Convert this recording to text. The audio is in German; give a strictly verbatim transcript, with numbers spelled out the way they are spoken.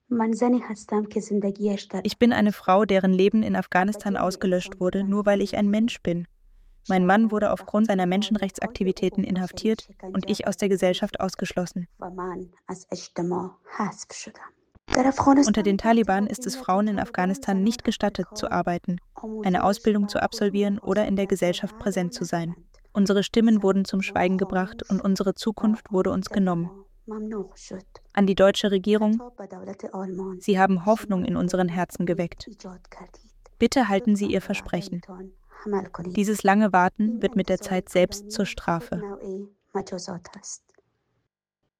Ich bin eine Frau, deren Leben in Afghanistan ausgelöscht wurde, nur weil ich ein Mensch bin. Mein Mann wurde aufgrund seiner Menschenrechtsaktivitäten inhaftiert und ich aus der Gesellschaft ausgeschlossen. Unter den Taliban ist es Frauen in Afghanistan nicht gestattet, zu arbeiten, eine Ausbildung zu absolvieren oder in der Gesellschaft präsent zu sein. Unsere Stimmen wurden zum Schweigen gebracht und unsere Zukunft wurde uns genommen. An die deutsche Regierung: Sie haben Hoffnung in unseren Herzen geweckt. Bitte halten Sie Ihr Versprechen. Dieses lange Warten wird mit der Zeit selbst zur Strafe.